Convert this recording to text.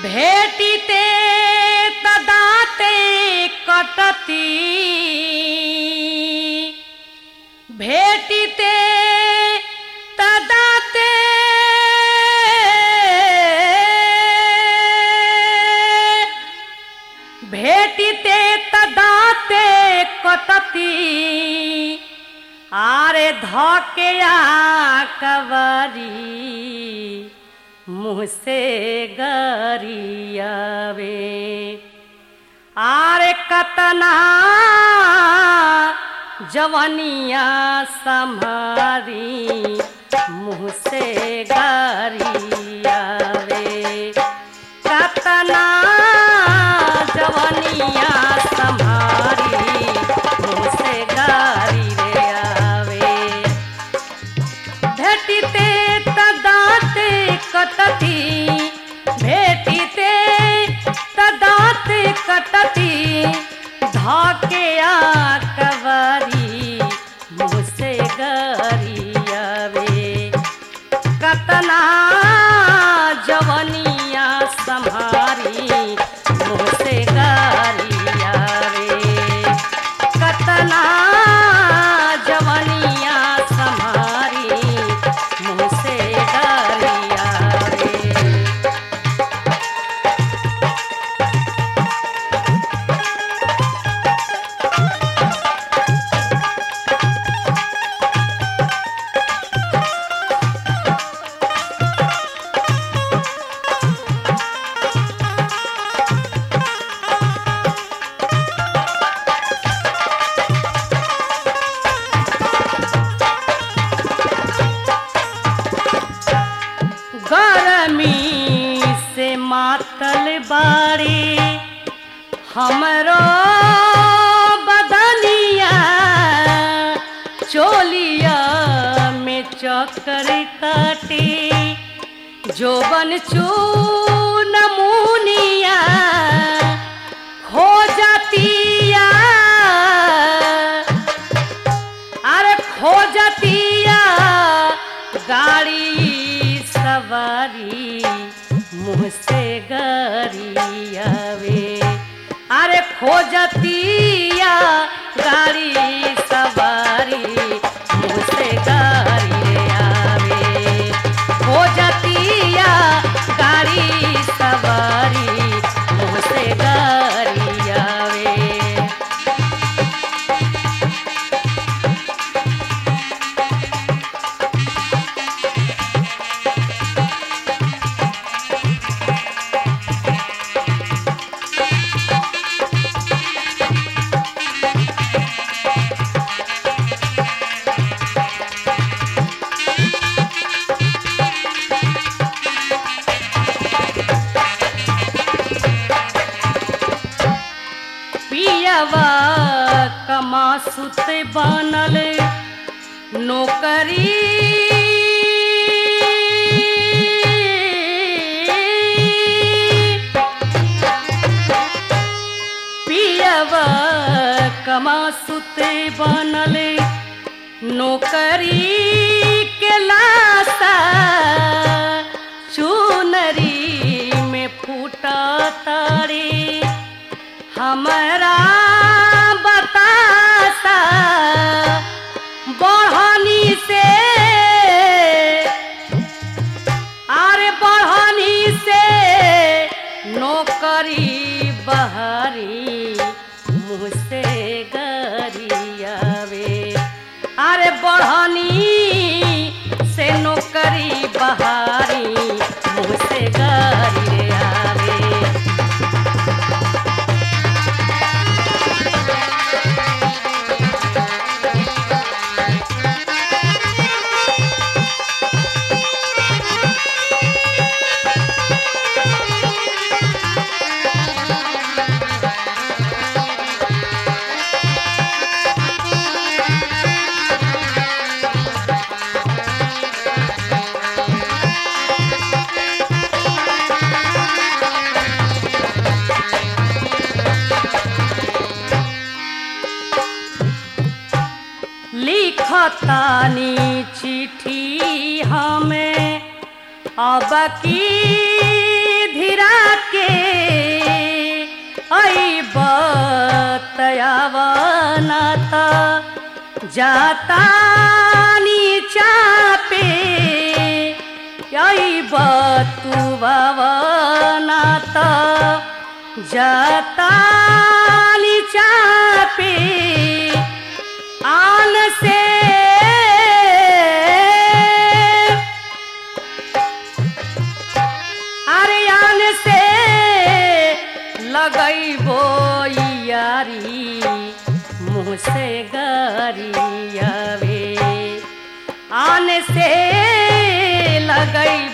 भेटिते तदाते कटती भेटिते तदाते भेटिते तदाते कटती आरे धकेया कवरी मुँह से गरियावे आरे कतना जवनिया सम्हारी मुँह से गरियावे कतना जवनिया सम्हारी मुँह से गारी रे आवे भेटिते तदाते कटती भेटिते तदाते कटती धकेया कवरी मुँह से गरियावे कतना जवनिया सम्हारी मुँह से गरियावे कतना जवनिया सम्हारी मुँह से गरियावे। गरमी से मातल बाड़ी हमरो बदनिया चोलिया में चक्कर काटे जोबन चून मुनिया खो जातिया अरे खो जातिया गाड़ी सवारी मुँह से गरियावे अरे खोजतिया गाड़ी सवारी मुँह से गरियावे खोजतिया गाड़ी सवारी मुँह से गरियावे। पियवा कमा सुते बनल नौकरी पियवा कमा सुते बनल नौकरी के लाशा चुनरी में फूटा तारे हमरा बतासा बढ़नी से अरे बढ़नी से नौकरी बहारी मुँह से गरियावे अरे बढ़नी से नौकरी बहारी मुँह से गरियावे। लिखतानी चिट्ठी हमें अब की धीरा के आई बतयावनाता जाता नीचा पे आई बतुवावनाता जाता नीचा पे आन से अरे आन से लगैबो यारी मुँह से गरियावे आन से लगैबो